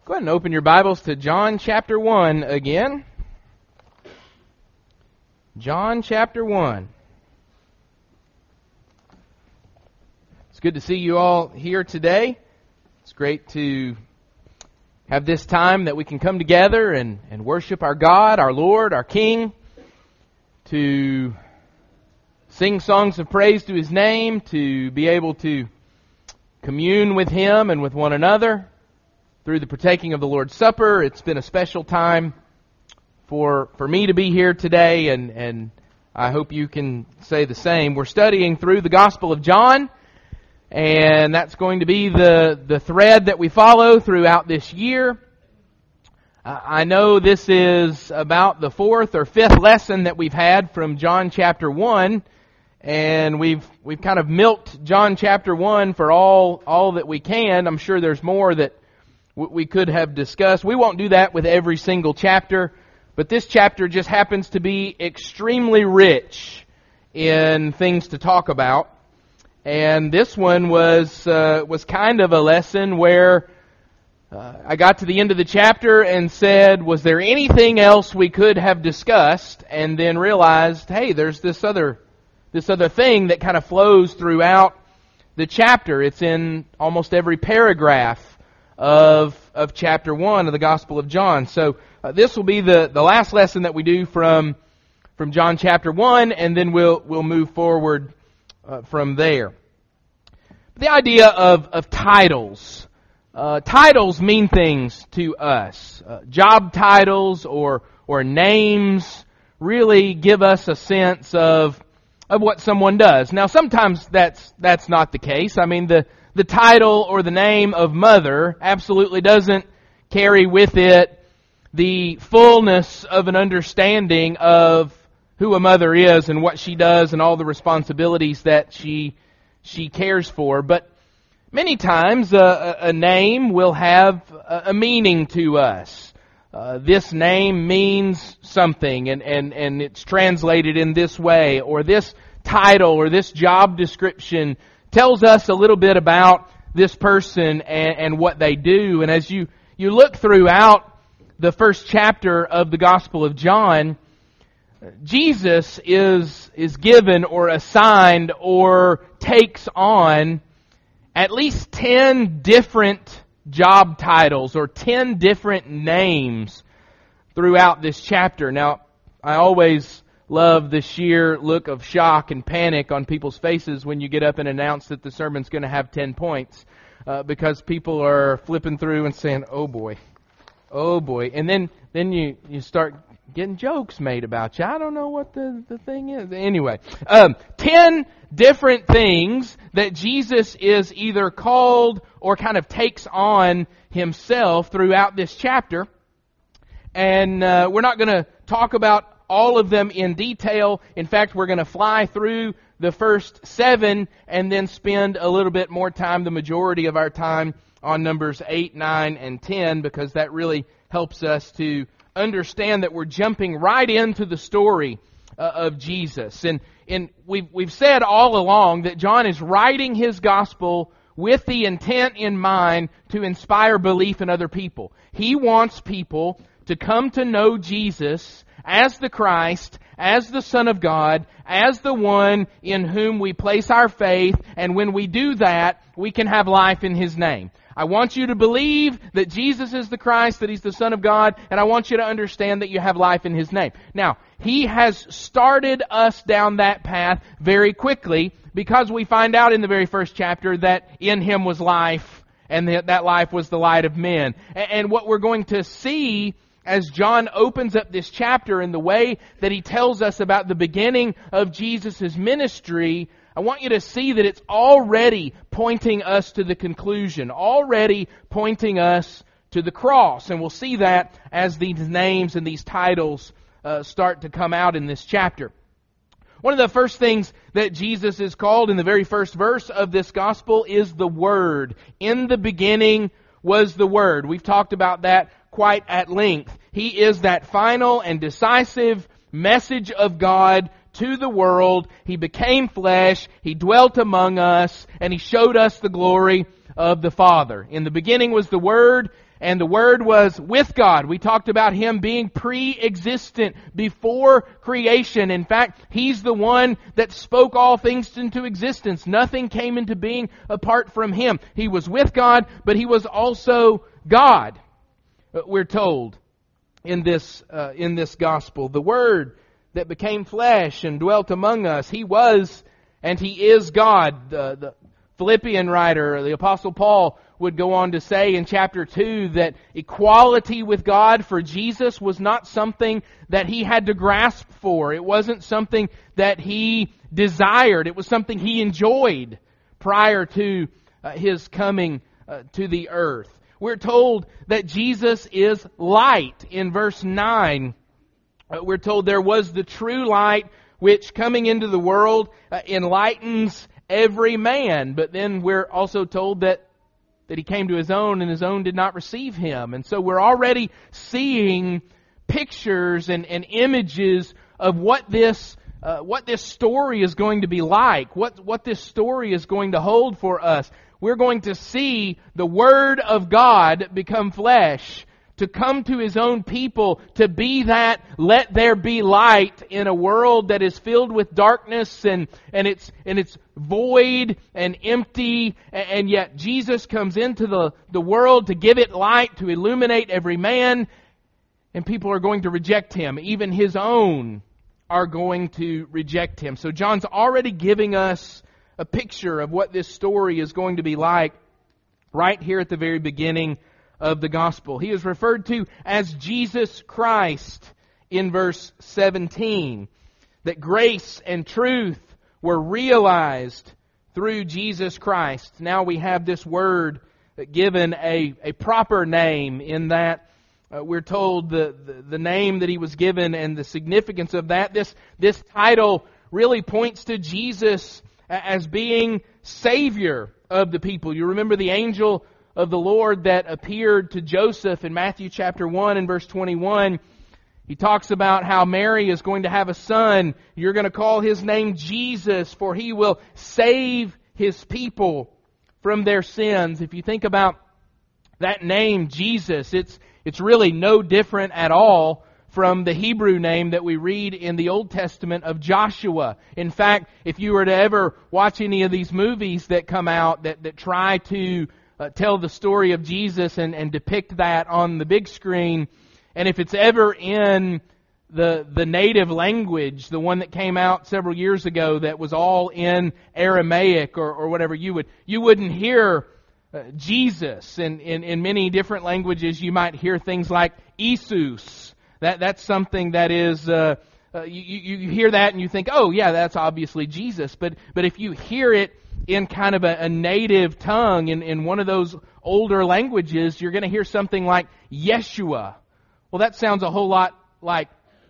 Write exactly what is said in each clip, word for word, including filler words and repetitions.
Go ahead and open your Bibles to John chapter one again. John chapter one. It's good to see you all here today. It's great to have this time that we can come together and, and worship our God, our Lord, our King, to sing songs of praise to His name, to be able to commune with Him and with one another through the partaking of the Lord's Supper. It's been a special time for for me to be here today, and, and I hope you can say the same. We're studying through the Gospel of John, and that's going to be the, the thread that we follow throughout this year. Uh, I know this is about the fourth or fifth lesson that we've had from John chapter one, and we've we've kind of milked John chapter one for all all that we can. I'm sure there's more that we could have discussed. We won't do that with every single chapter, but this chapter just happens to be extremely rich in things to talk about. And this one was uh, was kind of a lesson where uh, I got to the end of the chapter and said, was there anything else we could have discussed? And then realized, hey, there's this other this other thing that kind of flows throughout the chapter. It's in almost every paragraph of of chapter one of the Gospel of John. So uh, this will be the, the last lesson that we do from from John chapter one, and then we'll we'll move forward uh, from there. The idea of of titles. Uh, titles mean things to us. Uh, job titles or or names really give us a sense of of what someone does. Now, sometimes that's that's not the case. I mean, the The title or the name of mother absolutely doesn't carry with it the fullness of an understanding of who a mother is and what she does and all the responsibilities that she she cares for. But many times a, a name will have a meaning to us. Uh, this name means something, and, and, and it's translated in this way, or this title or this job description tells us a little bit about this person and, and what they do. And as you, you look throughout the first chapter of the Gospel of John, Jesus is is given or assigned or takes on at least ten different job titles or ten different names throughout this chapter. Now, I always love the sheer look of shock and panic on people's faces when you get up and announce that the sermon's going to have ten points, uh, because people are flipping through and saying, "Oh boy, oh boy," and then then you, you start getting jokes made about you. I don't know what the, the thing is. Anyway, um, ten different things that Jesus is either called or kind of takes on Himself throughout this chapter, and uh, we're not going to talk about all of them in detail. In fact, we're going to fly through the first seven and then spend a little bit more time, the majority of our time, on numbers eight, nine, and ten, because that really helps us to understand that we're jumping right into the story uh, of Jesus. And, and we've, we've said all along that John is writing his gospel with the intent in mind to inspire belief in other people. He wants people to come to know Jesus as the Christ, as the Son of God, as the one in whom we place our faith, and when we do that, we can have life in His name. I want you to believe that Jesus is the Christ, that He's the Son of God, and I want you to understand that you have life in His name. Now, He has started us down that path very quickly, because we find out in the very first chapter that in Him was life, and that that life was the light of men. And what we're going to see as John opens up this chapter in the way that he tells us about the beginning of Jesus' ministry, I want you to see that it's already pointing us to the conclusion, already pointing us to the cross. And we'll see that as these names and these titles uh, start to come out in this chapter. One of the first things that Jesus is called in the very first verse of this gospel is the Word. In the beginning was the Word. We've talked about that quite at length. He is that final and decisive message of God to the world. He became flesh, He dwelt among us, and He showed us the glory of the Father. In the beginning was the Word, and the Word was with God. We talked about Him being pre-existent before creation. In fact, He's the one that spoke all things into existence. Nothing came into being apart from Him. He was with God, but He was also God, we're told in this uh, in this gospel. The Word that became flesh and dwelt among us, He was and He is God. The, the Philippian writer, the Apostle Paul, would go on to say in chapter two that equality with God for Jesus was not something that He had to grasp for. It wasn't something that He desired. It was something He enjoyed prior to uh, His coming uh, to the earth. We're told that Jesus is light. In verse nine, uh, we're told there was the true light which coming into the world uh, enlightens every man. But then we're also told that that He came to His own and His own did not receive Him. And so we're already seeing pictures and, and images of what this uh, what this story is going to be like, what, what this story is going to hold for us. We're going to see the Word of God become flesh, to come to His own people, to be that let there be light in a world that is filled with darkness and, and it's and it's void and empty, and yet Jesus comes into the, the world to give it light, to illuminate every man, and people are going to reject Him. Even His own are going to reject Him. So John's already giving us a picture of what this story is going to be like right here at the very beginning of the gospel. He is referred to as Jesus Christ in verse seventeen. That grace and truth were realized through Jesus Christ. Now we have this word given a, a proper name, in that uh, we're told the, the, the name that He was given and the significance of that. This, this title really points to Jesus as being Savior of the people. You remember the angel of the Lord that appeared to Joseph in Matthew chapter one and verse twenty-one. He talks about how Mary is going to have a son. You're going to call His name Jesus, for He will save His people from their sins. If you think about that name, Jesus, it's it's really no different at all from the Hebrew name that we read in the Old Testament of Joshua. In fact, if you were to ever watch any of these movies that come out that, that try to uh, tell the story of Jesus and, and depict that on the big screen, and if it's ever in the the native language, the one that came out several years ago that was all in Aramaic or, or whatever, you would you wouldn't hear uh, Jesus. In, in in many different languages, you might hear things like Jesus. That that's something that is uh, uh, you you hear that and you think, oh yeah, that's obviously Jesus. But but if you hear it in kind of a, a native tongue in, in one of those older languages, you're going to hear something like Yeshua. Well, that sounds a whole lot like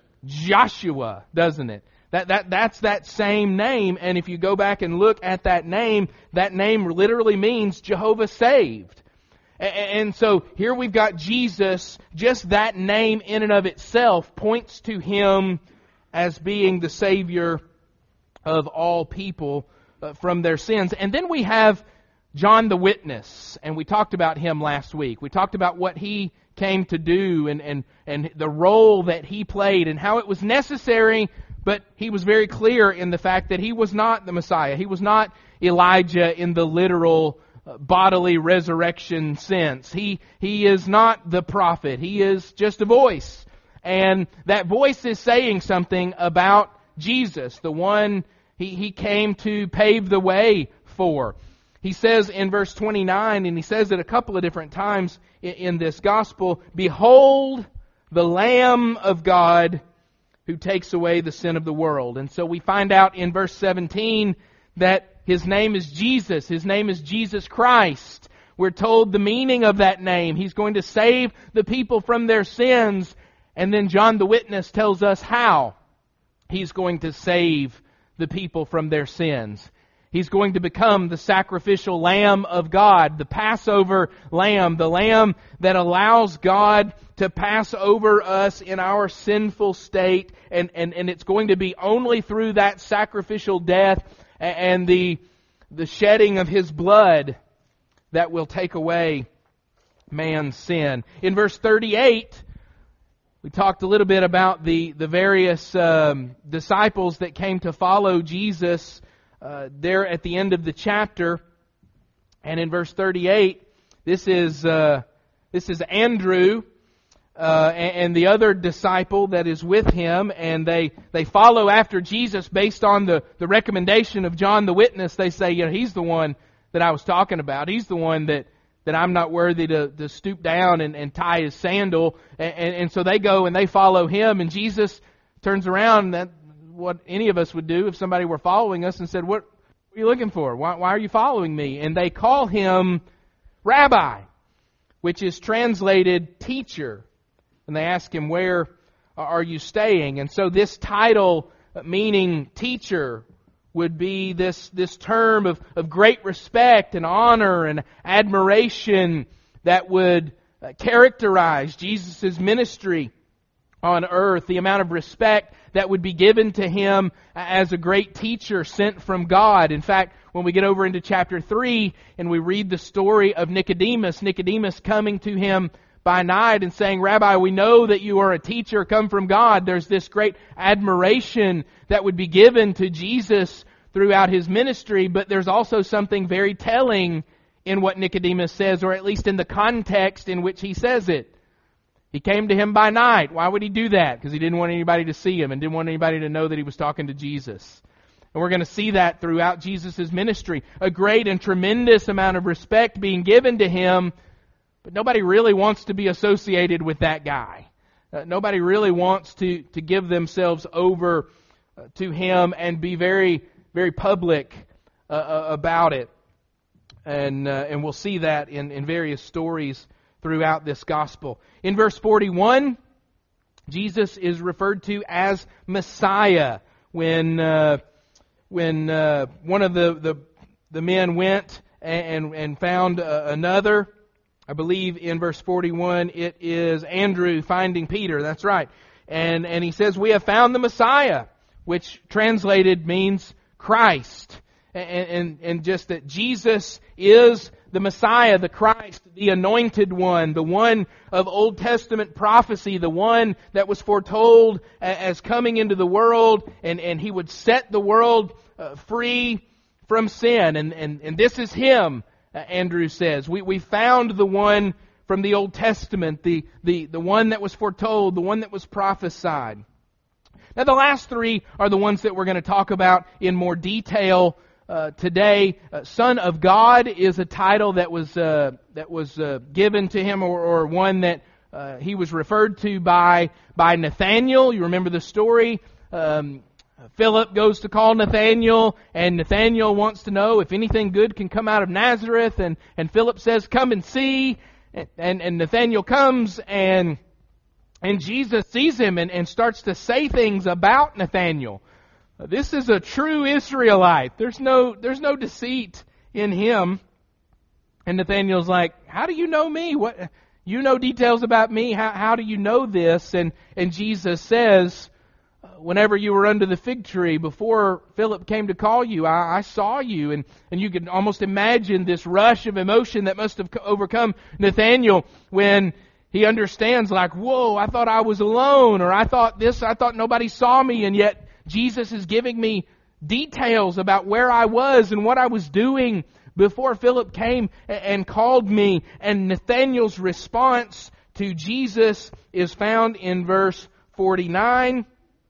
Joshua, doesn't it? That that that's that same name, and if you go back and look at that name, that name literally means Jehovah saved. And so here we've got Jesus. Just that name in and of itself points to Him as being the Savior of all people from their sins. And then we have John the Witness, and we talked about him last week. We talked about what he came to do and, and, and the role that he played and how it was necessary, but he was very clear in the fact that he was not the Messiah. He was not Elijah in the literal bodily resurrection sense. He he is not the prophet. He is just a voice. And that voice is saying something about Jesus, the one he, he came to pave the way for. He says in verse twenty-nine, and he says it a couple of different times in, in this gospel, "Behold the Lamb of God who takes away the sin of the world." And so we find out in verse seventeen that His name is Jesus. His name is Jesus Christ. We're told the meaning of that name. He's going to save the people from their sins. And then John the Witness tells us how He's going to save the people from their sins. He's going to become the sacrificial Lamb of God, the Passover Lamb, the Lamb that allows God to pass over us in our sinful state. And, and, and it's going to be only through that sacrificial death and the the shedding of His blood that will take away man's sin. In verse thirty-eight, we talked a little bit about the, the various um, disciples that came to follow Jesus uh, there at the end of the chapter. And in verse thirty-eight, this is uh, this is Andrew uh, and, and the other disciple that is with him, and they, they follow after Jesus based on the, the recommendation of John the Witness. They say, you know, he's the one that I was talking about. He's the one that that I'm not worthy to, to stoop down and, and tie his sandal. And, and, and so they go and they follow him, and Jesus turns around, that what any of us would do if somebody were following us, and said, what are you looking for? Why, why are you following me? And they call him Rabbi, which is translated teacher. And they ask him, where are you staying? And so this title, meaning teacher, would be this, this term of, of great respect and honor and admiration that would characterize Jesus' ministry on earth, the amount of respect that would be given to him as a great teacher sent from God. In fact, when we get over into chapter three and we read the story of Nicodemus, Nicodemus coming to him by night and saying, Rabbi, we know that you are a teacher come from God. There's this great admiration that would be given to Jesus throughout his ministry, but there's also something very telling in what Nicodemus says, or at least in the context in which he says it. He came to him by night. Why would he do that? Because he didn't want anybody to see him and didn't want anybody to know that he was talking to Jesus. And we're going to see that throughout Jesus' ministry. A great and tremendous amount of respect being given to him, but nobody really wants to be associated with that guy. Uh, nobody really wants to, to give themselves over uh, to him and be very, very public uh, about it. And uh, and we'll see that in, in various stories throughout this gospel. In verse forty-one, Jesus is referred to as Messiah. When uh, when uh, one of the, the, the men went and, and found uh, another, I believe in verse forty-one, it is Andrew finding Peter. That's right. And, and he says, we have found the Messiah, which translated means Christ. And, and, and just that Jesus is the Messiah, the Christ, the anointed one, the one of Old Testament prophecy, the one that was foretold as coming into the world, and, and He would set the world uh, free from sin. And, and, and this is Him, uh, Andrew says. We, we found the one from the Old Testament, the, the, the one that was foretold, the one that was prophesied. Now the last three are the ones that we're going to talk about in more detail Uh, today. Uh, Son of God is a title that was uh, that was uh, given to him, or, or one that uh, he was referred to by by Nathanael. You remember the story. Um, Philip goes to call Nathanael, and Nathanael wants to know if anything good can come out of Nazareth, and and Philip says, "Come and see." And and, and Nathanael comes, and and Jesus sees him and, and starts to say things about Nathanael. This is a true Israelite. There's no there's no deceit in him. And Nathanael's like, how do you know me? What you know details about me? How how do you know this? And and Jesus says, whenever you were under the fig tree, before Philip came to call you, I, I saw you. And, and you can almost imagine this rush of emotion that must have overcome Nathanael when he understands, like, whoa, I thought I was alone, or I thought this, I thought nobody saw me, and yet Jesus is giving me details about where I was and what I was doing before Philip came and called me. And Nathanael's response to Jesus is found in verse forty-nine.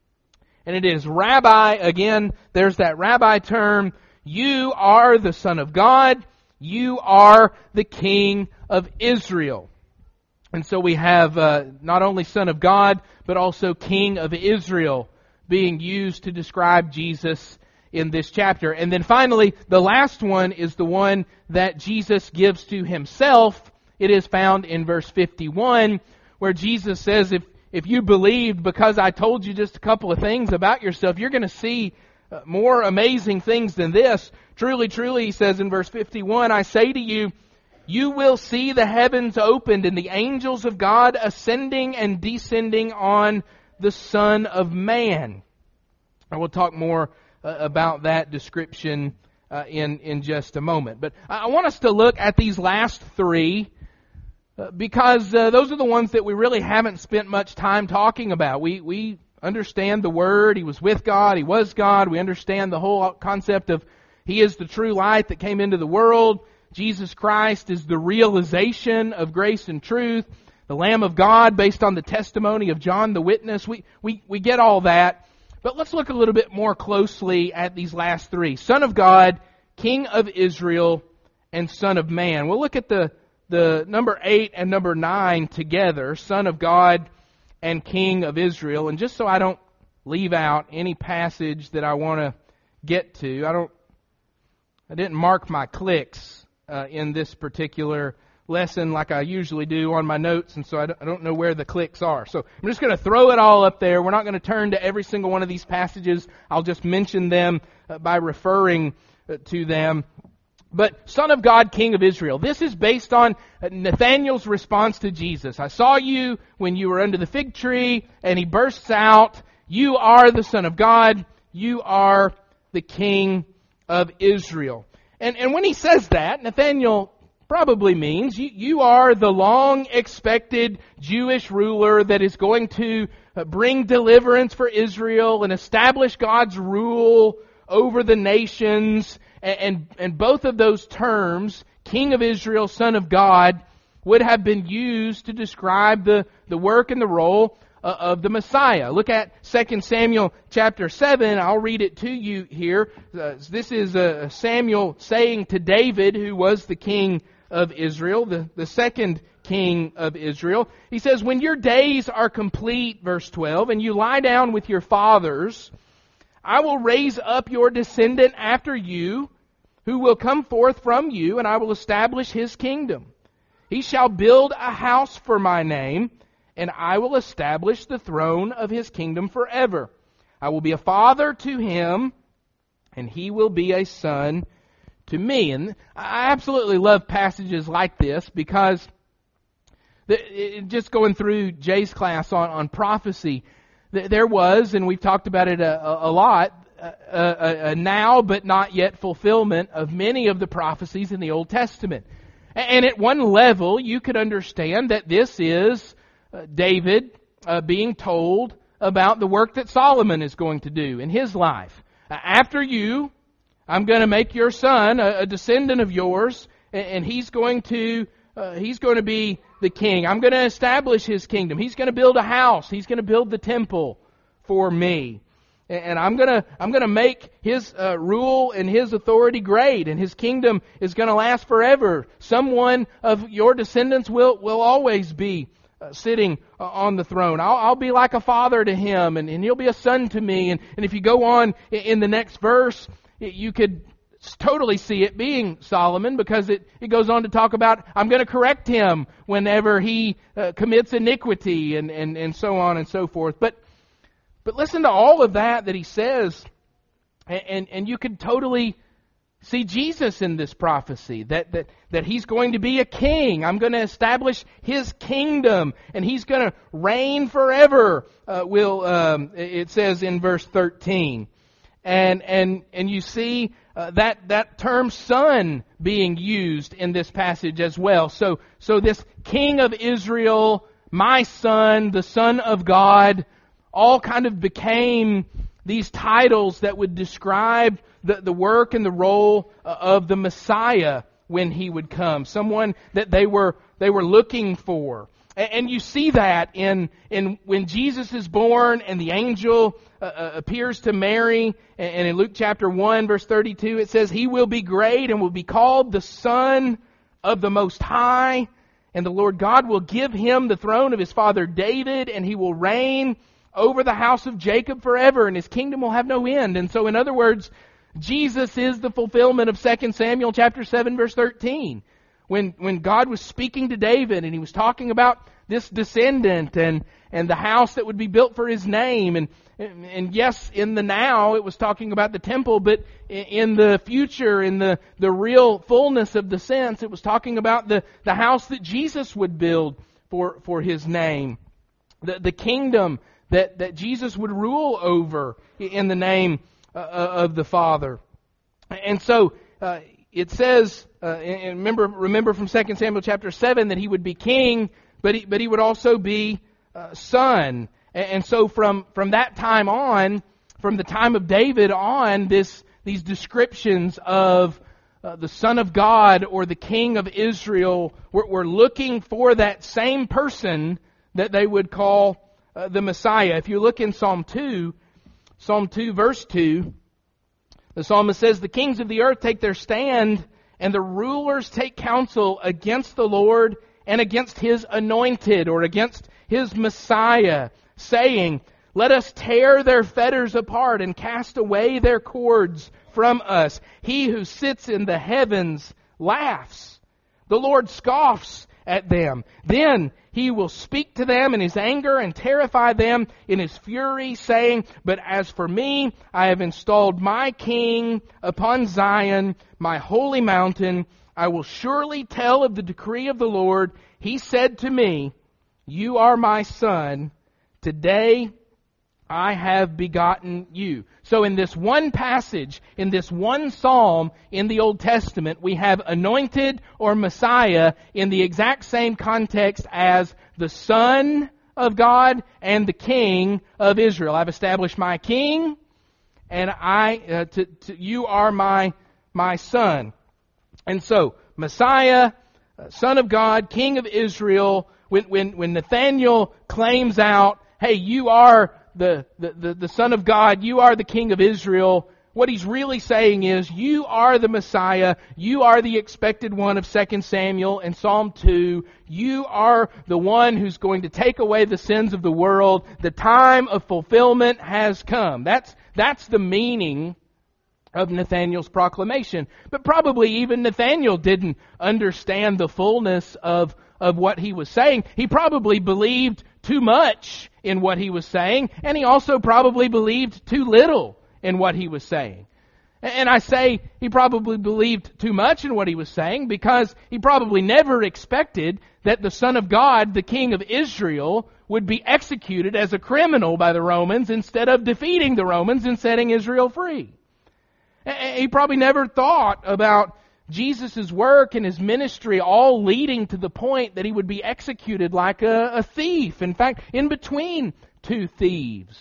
And it is, Rabbi, again, there's that rabbi term. You are the Son of God. You are the King of Israel. And so we have uh, not only Son of God, but also King of Israel being used to describe Jesus in this chapter. And then finally, the last one is the one that Jesus gives to Himself. It is found in verse fifty-one, where Jesus says, if, if you believed because I told you just a couple of things about yourself, you're going to see more amazing things than this. Truly, truly, He says in verse fifty-one, I say to you, you will see the heavens opened and the angels of God ascending and descending on the Son of Man. I will talk more uh, about that description uh, in, in just a moment. But I want us to look at these last three uh, because uh, those are the ones that we really haven't spent much time talking about. We, we understand the Word. He was with God. He was God. We understand the whole concept of He is the true light that came into the world. Jesus Christ is the realization of grace and truth. The Lamb of God based on the testimony of John the Witness. We, we, we get all that. But let's look a little bit more closely at these last three. Son of God, King of Israel, and Son of Man. We'll look at the, the number eight and number nine together. Son of God and King of Israel. And just so I don't leave out any passage that I want to get to, I don't, I didn't mark my clicks uh, in this particular lesson like I usually do on my notes, and so I don't know where the clicks are. So I'm just going to throw it all up there. We're not going to turn to every single one of these passages. I'll just mention them uh, by referring uh, to them. But Son of God, King of Israel. This is based on Nathanael's response to Jesus. I saw you when you were under the fig tree, and he bursts out, you are the Son of God, you are the King of Israel. And, and when he says that, Nathanael probably means you, you are the long-expected Jewish ruler that is going to bring deliverance for Israel and establish God's rule over the nations. And, and, and both of those terms, King of Israel, Son of God, would have been used to describe the, the work and the role uh, of the Messiah. Look at Second Samuel chapter seven. I'll read it to you here. Uh, this is uh, Samuel saying to David, who was the king of Israel, the, the second king of Israel. He says, when your days are complete, verse twelve, and you lie down with your fathers, I will raise up your descendant after you, who will come forth from you, and I will establish his kingdom. He shall build a house for my name, and I will establish the throne of his kingdom forever. I will be a father to him, and he will be a son to me. And I absolutely love passages like this because the, it, just going through Jay's class on, on prophecy, there was, and we've talked about it a, a, a lot, a, a, a now but not yet fulfillment of many of the prophecies in the Old Testament. And at one level, you could understand that this is uh, David uh, being told about the work that Solomon is going to do in his life. Uh, after you, I'm going to make your son a, a descendant of yours, and, and he's going to uh, he's going to be the king. I'm going to establish his kingdom. He's going to build a house. He's going to build the temple for me, and, and I'm going to I'm going to make his uh, rule and his authority great, and his kingdom is going to last forever. Someone of your descendants will will always be uh, sitting uh, on the throne. I'll, I'll be like a father to him, and, and he'll be a son to me. And, and if you go on in, in the next verse, you could totally see it being Solomon, because it, it goes on to talk about, I'm going to correct him whenever he uh, commits iniquity, and, and, and so on and so forth. But but listen to all of that that he says, and, and, and you could totally see Jesus in this prophecy, that, that, that he's going to be a king. I'm going to establish his kingdom, and he's going to reign forever, uh, will um, it says in verse thirteen. And and and you see uh, that that term son being used in this passage as well. So so this King of Israel, my son, the Son of God, all kind of became these titles that would describe the, the work and the role of the Messiah when he would come. Someone that they were they were looking for. And you see that in in when Jesus is born and the angel uh, appears to Mary. And in Luke chapter one, verse thirty-two, it says, he will be great and will be called the Son of the Most High. And the Lord God will give him the throne of his father David, and he will reign over the house of Jacob forever, and his kingdom will have no end. And so, in other words, Jesus is the fulfillment of Second Samuel chapter seven, verse thirteen. When when God was speaking to David, and he was talking about this descendant and, and the house that would be built for his name. And, and, and yes, in the now, it was talking about the temple, but in the future, in the, the real fullness of the sense, it was talking about the, the house that Jesus would build for, for his name. The, the kingdom that, that Jesus would rule over in the name uh, of the Father. And so uh, it says, uh, and remember, remember from Second Samuel chapter seven that he would be king, but he, but he would also be uh, son. And, and so from, from that time on, from the time of David on, this these descriptions of uh, the Son of God or the King of Israel were, were looking for that same person that they would call uh, the Messiah. If you look in Psalm two, Psalm two verse two, the psalmist says, "The kings of the earth take their stand, and the rulers take counsel against the Lord and against His anointed," or against His Messiah, saying, "Let us tear their fetters apart and cast away their cords from us. He who sits in the heavens laughs. The Lord scoffs at them. Then He will speak to them in His anger and terrify them in His fury, saying, But as for me, I have installed my King upon Zion, my holy mountain. I will surely tell of the decree of the Lord. He said to me, You are my son. Today I have begotten you." So in this one passage, in this one psalm in the Old Testament, we have anointed or Messiah in the exact same context as the Son of God and the King of Israel. "I've established my King, and I, uh, to, to, you are my, my son." And so, Messiah, Son of God, King of Israel, when, when, when Nathanael claims out, "Hey, you are The, the, the, the Son of God, you are the King of Israel," what he's really saying is, you are the Messiah, you are the expected one of Second Samuel and Psalm two, you are the one who's going to take away the sins of the world. The time of fulfillment has come. That's, that's the meaning of Nathanael's proclamation. But probably even Nathanael didn't understand the fullness of, of what he was saying. He probably believed too much in what he was saying, and he also probably believed too little in what he was saying. And I say he probably believed too much in what he was saying because he probably never expected that the Son of God, the King of Israel, would be executed as a criminal by the Romans instead of defeating the Romans and setting Israel free. He probably never thought about Jesus' work and His ministry all leading to the point that He would be executed like a, a thief. In fact, in between two thieves.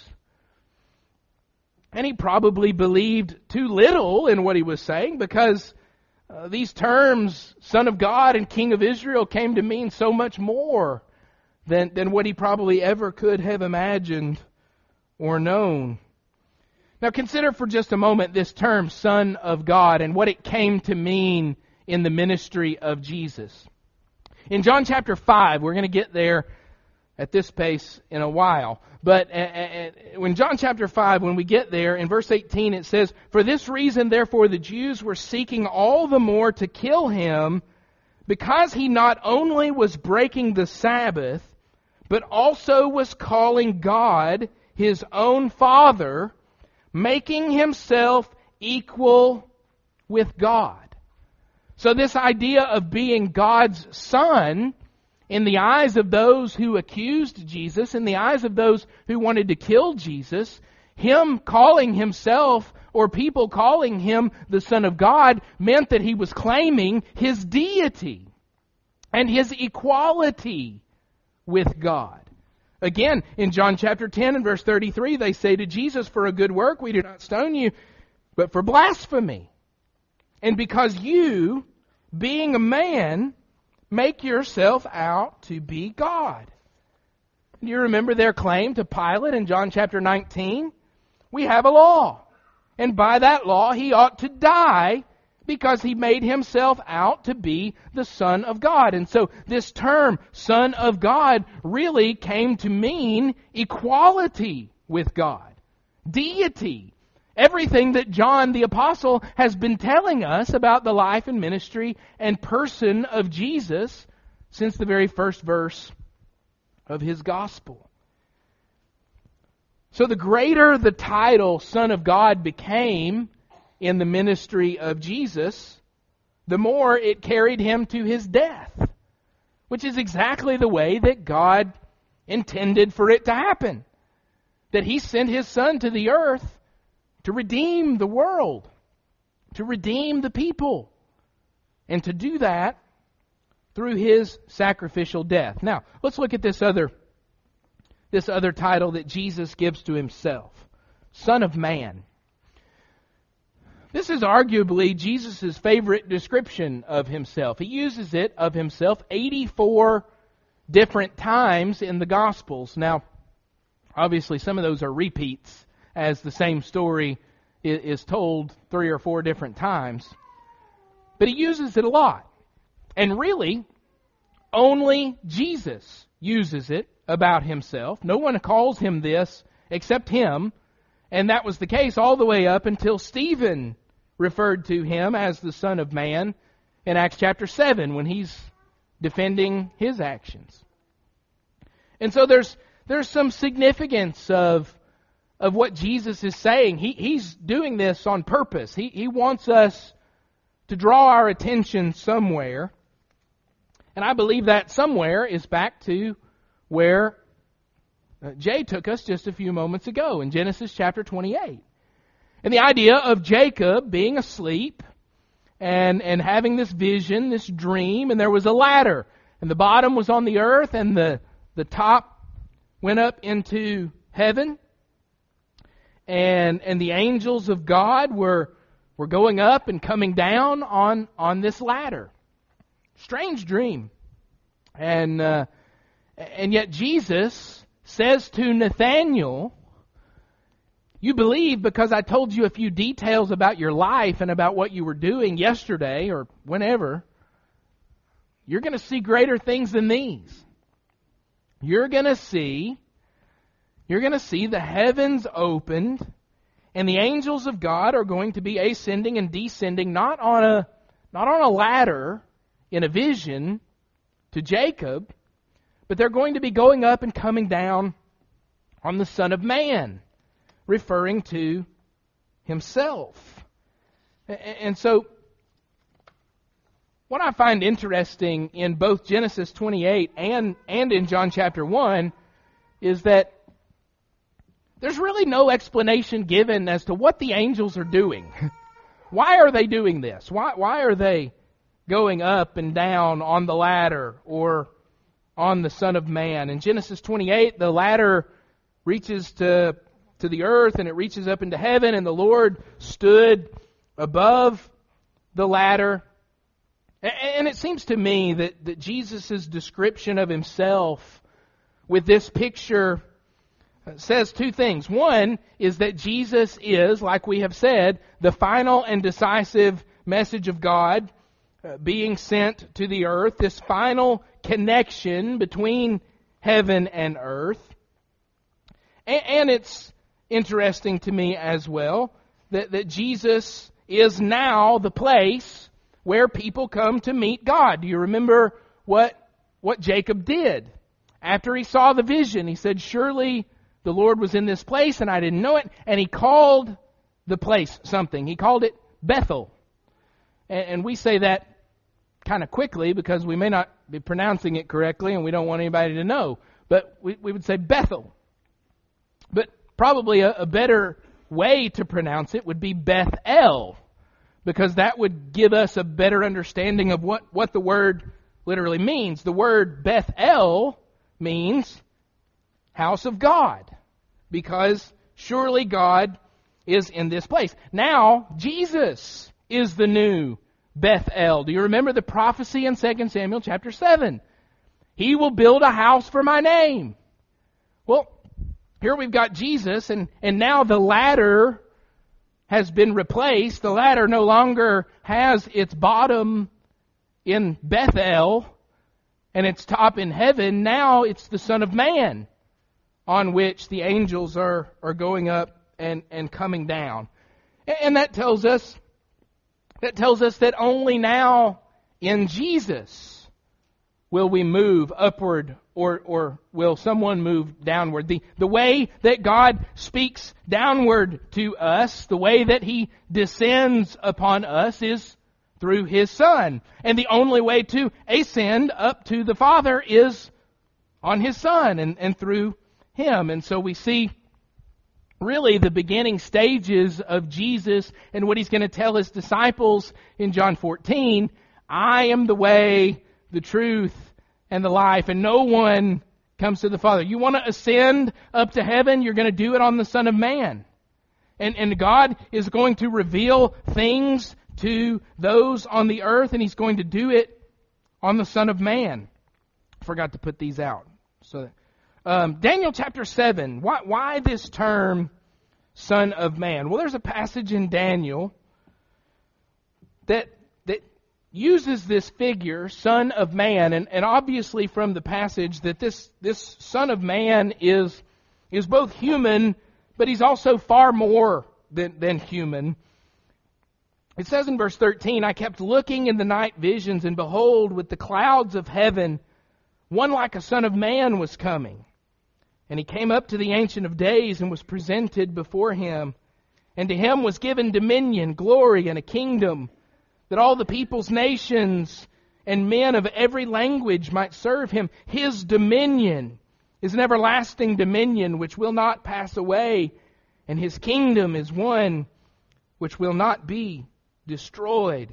And he probably believed too little in what he was saying because uh, these terms, Son of God and King of Israel, came to mean so much more than, than what he probably ever could have imagined or known. Now consider for just a moment this term, Son of God, and what it came to mean in the ministry of Jesus. In John chapter five, we're going to get there at this pace in a while. But when John chapter five, when we get there, in verse eighteen it says, "For this reason, therefore, the Jews were seeking all the more to kill Him, because He not only was breaking the Sabbath, but also was calling God His own Father, making Himself equal with God." So this idea of being God's Son, in the eyes of those who accused Jesus, in the eyes of those who wanted to kill Jesus, Him calling Himself, or people calling Him the Son of God, meant that He was claiming His deity and His equality with God. Again, in John chapter ten and verse thirty-three, they say to Jesus, "For a good work we do not stone you, but for blasphemy. And because you, being a man, make yourself out to be God." Do you remember their claim to Pilate in John chapter nineteen? "We have a law, and by that law He ought to die because He made Himself out to be the Son of God." And so this term, Son of God, really came to mean equality with God, deity. Everything that John the Apostle has been telling us about the life and ministry and person of Jesus since the very first verse of his gospel. So the greater the title Son of God became in the ministry of Jesus, the more it carried Him to His death, which is exactly the way that God intended for it to happen. That He sent His Son to the earth to redeem the world. to redeem the people, and to do that through His sacrificial death. Now, let's look at this other, this other title that Jesus gives to Himself, Son of Man. This is arguably Jesus' favorite description of Himself. He uses it of Himself eighty-four different times in the Gospels. Now, obviously some of those are repeats as the same story is told three or four different times. But He uses it a lot. And really, only Jesus uses it about Himself. No one calls Him this except Him. And that was the case all the way up until Stephen referred to Him as the Son of Man in Acts chapter seven when he's defending His actions. And so there's there's some significance of of what Jesus is saying. He He's doing this on purpose. He He wants us to draw our attention somewhere. And I believe that somewhere is back to where Jay took us just a few moments ago in Genesis chapter twenty-eight. And the idea of Jacob being asleep and, and having this vision, this dream, and there was a ladder. And the bottom was on the earth and the, the top went up into heaven. And and the angels of God were were going up and coming down on, on this ladder. Strange dream. And uh, and yet Jesus says to Nathanael, "You believe because I told you a few details about your life and about what you were doing yesterday or whenever. You're going to see greater things than these. You're going to see, you're going to see the heavens opened, and the angels of God are going to be ascending and descending not on a not on a ladder in a vision to Jacob, but they're going to be going up and coming down on the Son of Man," referring to Himself. And so, what I find interesting in both Genesis twenty-eight and, and in John chapter one is that there's really no explanation given as to what the angels are doing. Why are they doing this? Why, why are they going up and down on the ladder or on the Son of Man? In Genesis twenty-eight, the ladder reaches to to the earth and it reaches up into heaven, and the Lord stood above the ladder. And it seems to me that, that Jesus' description of Himself with this picture says two things. One is that Jesus is, like we have said, the final and decisive message of God uh, being sent to the earth, this final connection between heaven and earth. And, and it's interesting to me as well that, that Jesus is now the place where people come to meet God. Do you remember what, what Jacob did? After he saw the vision, he said, "Surely the Lord was in this place and I didn't know it." And he called the place something. He called it Bethel. And, and we say that kind of quickly because we may not be pronouncing it correctly and we don't want anybody to know. But we, we would say Bethel. But probably a, a better way to pronounce it would be Beth-El, because that would give us a better understanding of what, what the word literally means. The word Beth-El means house of God, because surely God is in this place. Now, Jesus is the new Beth-El. Do you remember the prophecy in Second Samuel chapter seven? He will build a house for my name. Well, here we've got Jesus, and, and now the ladder has been replaced. The ladder no longer has its bottom in Bethel and its top in heaven. Now it's the Son of Man on which the angels are, are going up and, and coming down. And that tells us that tells us that only now in Jesus will we move upward, or, or will someone move downward. The, the way that God speaks downward to us, the way that He descends upon us is through His Son. And the only way to ascend up to the Father is on His Son and, and through Him. And so we see really the beginning stages of Jesus and what He's going to tell His disciples in John fourteen. I am the way, the truth, and the life, and no one comes to the Father. You want to ascend up to heaven, you're going to do it on the Son of Man. And, and God is going to reveal things to those on the earth, and He's going to do it on the Son of Man. Forgot to put these out. So, um, Daniel chapter seven. Why, why this term, Son of Man? Well, there's a passage in Daniel that that uses this figure, Son of Man, and, and obviously from the passage that this this Son of Man is is both human, but He's also far more than, than human. It says in verse thirteen, I kept looking in the night visions, and behold, with the clouds of heaven, one like a son of man was coming. And he came up to the Ancient of Days and was presented before Him. And to Him was given dominion, glory, and a kingdom, that all the peoples, nations, and men of every language might serve Him. His dominion is an everlasting dominion which will not pass away, and His kingdom is one which will not be destroyed.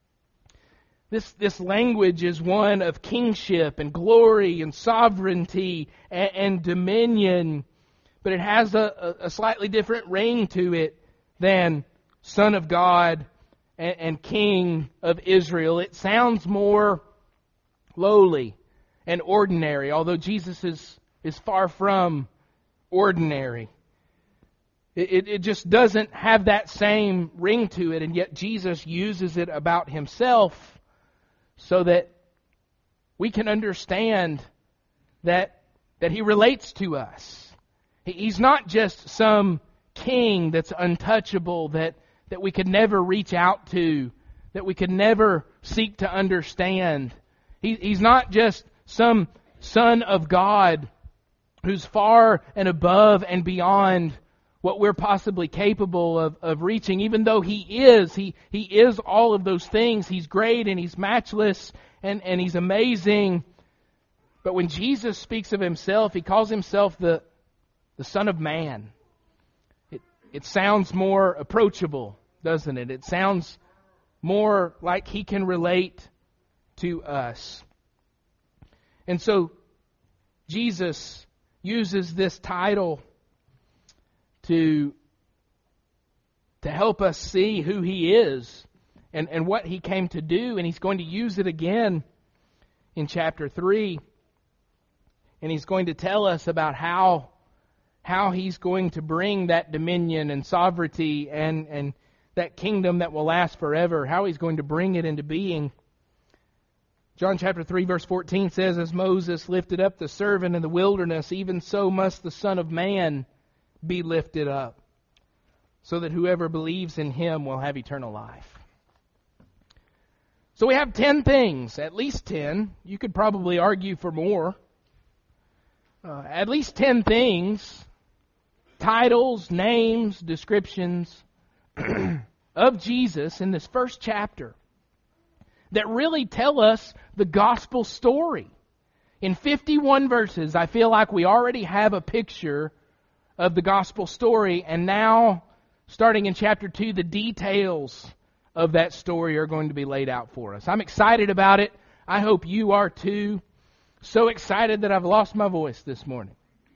This, this language is one of kingship and glory and sovereignty and, and dominion, but it has a, a slightly different ring to it than Son of God and, and King of Israel. It sounds more lowly and ordinary, although Jesus is, is far from ordinary. It, it, it just doesn't have that same ring to it, and yet Jesus uses it about Himself so that we can understand that, that He relates to us. He, he's not just some king that's untouchable, that, that we could never reach out to, that we could never seek to understand. He, he's not just some Son of God who's far and above and beyond what we're possibly capable of, of reaching, even though He is. He, he is all of those things. He's great and He's matchless and, and He's amazing. But when Jesus speaks of Himself, He calls Himself the, the Son of Man. It, it sounds more approachable, doesn't it? It sounds more like He can relate to us. And so Jesus uses this title to, to help us see who He is and, and what He came to do. And He's going to use it again in chapter three. And He's going to tell us about how, how He's going to bring that dominion and sovereignty and, and that kingdom that will last forever, how He's going to bring it into being. John chapter three verse fourteen says, as Moses lifted up the servant in the wilderness, even so must the Son of Man be lifted up, so that whoever believes in Him will have eternal life. So we have ten things, at least ten. You could probably argue for more. Uh, at least ten things, titles, names, descriptions of Jesus in this first chapter that really tell us the gospel story. In fifty-one verses, I feel like we already have a picture of the gospel story, and now, starting in chapter two, the details of that story are going to be laid out for us. I'm excited about it. I hope you are too. So excited that I've lost my voice this morning.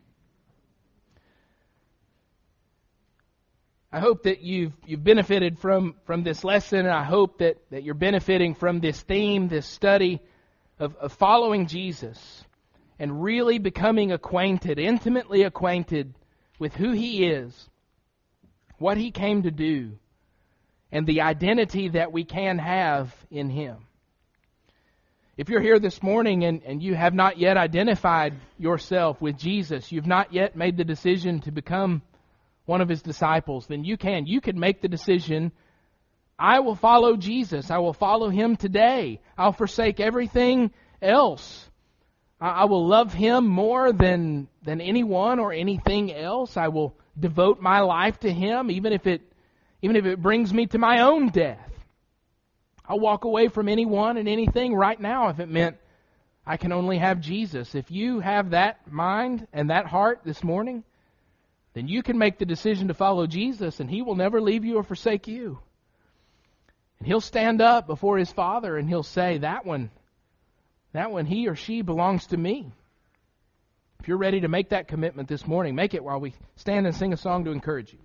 I hope that you've you've benefited from, from this lesson, and I hope that, that you're benefiting from this theme, this study of, of following Jesus and really becoming acquainted, intimately acquainted with who He is, what He came to do, and the identity that we can have in Him. If you're here this morning and, and you have not yet identified yourself with Jesus, you've not yet made the decision to become one of His disciples, then you can. You can make the decision, I will follow Jesus. I will follow Him today. I'll forsake everything else. I will love Him more than, than anyone or anything else. I will devote my life to Him, even if it, even if it brings me to my own death. I'll walk away from anyone and anything right now if it meant I can only have Jesus. If you have that mind and that heart this morning, then you can make the decision to follow Jesus, and He will never leave you or forsake you. And He'll stand up before His Father and He'll say, that one, that one, he or she belongs to me. If you're ready to make that commitment this morning, make it while we stand and sing a song to encourage you.